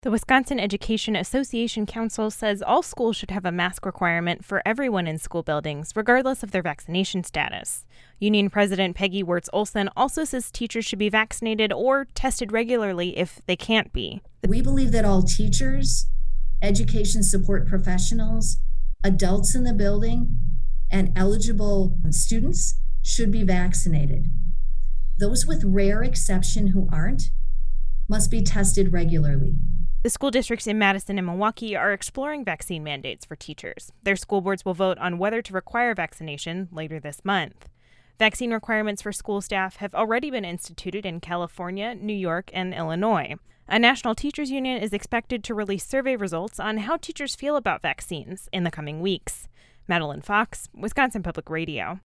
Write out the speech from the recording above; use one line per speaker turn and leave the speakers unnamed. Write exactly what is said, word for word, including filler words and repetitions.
The Wisconsin Education Association Council says all schools should have a mask requirement for everyone in school buildings, regardless of their vaccination status. Union President Peggy Wirtz-Olson also says teachers should be vaccinated or tested regularly if they can't be.
We believe that all teachers, education support professionals, adults in the building, and eligible students should be vaccinated. Those with rare exception who aren't must be tested regularly.
The school districts in Madison and Milwaukee are exploring vaccine mandates for teachers. Their school boards will vote on whether to require vaccination later this month. Vaccine requirements for school staff have already been instituted in California, New York, and Illinois. A national teachers union is expected to release survey results on how teachers feel about vaccines in the coming weeks. Madeline Fox, Wisconsin Public Radio.